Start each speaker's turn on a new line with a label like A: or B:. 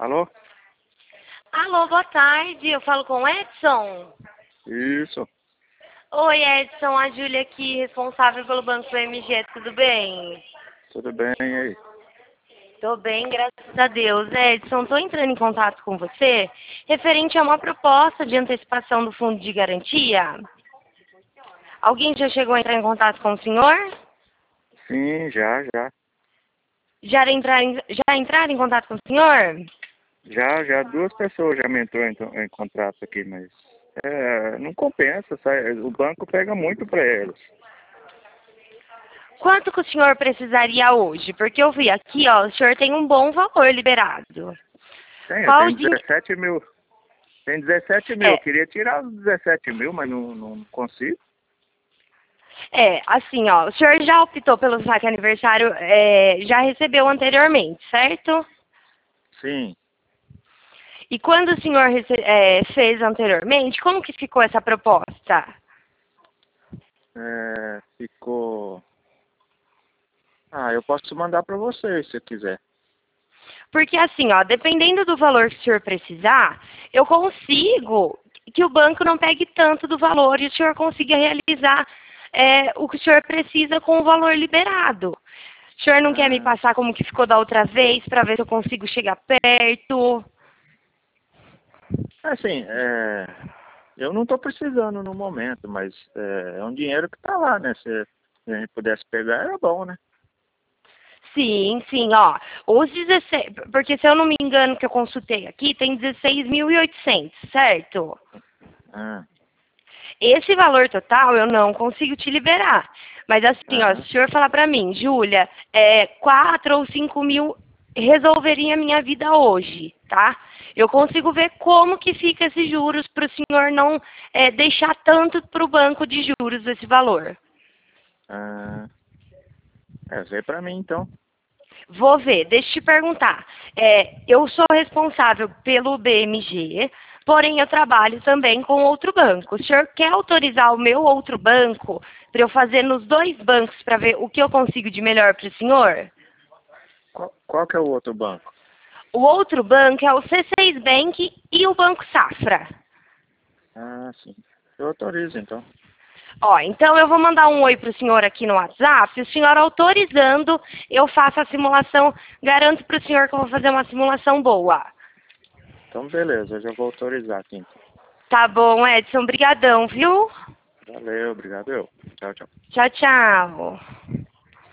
A: Alô?
B: Alô, boa tarde. Eu falo com o Edson.
A: Isso.
B: Oi, Edson. A Júlia aqui, responsável pelo Banco BMG. Tudo bem?
A: Tudo bem e aí?
B: Tô bem, graças a Deus. Edson, tô entrando em contato com você referente a uma proposta de antecipação do Fundo de Garantia. Alguém já chegou a entrar em contato com o senhor?
A: Sim, já.
B: Já entraram em contato com o senhor?
A: Já duas pessoas já me entrou em contrato aqui, mas não compensa, sabe? O banco pega muito para eles.
B: Quanto que o senhor precisaria hoje? Porque eu vi aqui, ó, o senhor tem um bom valor liberado.
A: Eu
B: Qual
A: tenho
B: dia?
A: 17 mil. Tem 17 mil. Eu queria tirar os 17 mil, mas não consigo.
B: Assim, ó, o senhor já optou pelo saque aniversário, já recebeu anteriormente, certo?
A: Sim.
B: E quando o senhor fez anteriormente, como que ficou essa proposta?
A: Ficou... eu posso mandar para você se quiser.
B: Porque assim, ó, dependendo do valor que o senhor precisar, eu consigo que o banco não pegue tanto do valor e o senhor consiga realizar o que o senhor precisa com o valor liberado. O senhor não quer me passar como que ficou da outra vez para ver se eu consigo chegar perto?
A: Assim, eu não estou precisando no momento, mas é um dinheiro que está lá, né? Se a gente pudesse pegar, era bom, né?
B: Sim, ó. Os 16, porque se eu não me engano que eu consultei aqui, tem 16.800, certo?
A: Ah,
B: Esse valor total eu não consigo te liberar. Mas assim, ó, se
A: aham.
B: o senhor falar pra mim, Júlia, 4 ou 5 mil resolveria a minha vida hoje, tá? Eu consigo ver como que fica esses juros para o senhor não deixar tanto para o banco de juros esse valor.
A: Ah, vê para mim então.
B: Vou ver, deixa eu te perguntar. Eu sou responsável pelo BMG, porém eu trabalho também com outro banco. O senhor quer autorizar o meu outro banco para eu fazer nos dois bancos para ver o que eu consigo de melhor para o senhor?
A: Qual que é o outro banco?
B: O outro banco é o C6 Bank e o Banco Safra.
A: Ah, sim. Eu autorizo então.
B: Ó, então eu vou mandar um oi para o senhor aqui no WhatsApp. O senhor autorizando, eu faço a simulação. Garanto para o senhor que eu vou fazer uma simulação boa.
A: Então, beleza, eu já vou autorizar aqui então.
B: Tá bom, Edson. Brigadão, viu?
A: Valeu, obrigado eu. Tchau, tchau.
B: Tchau, tchau.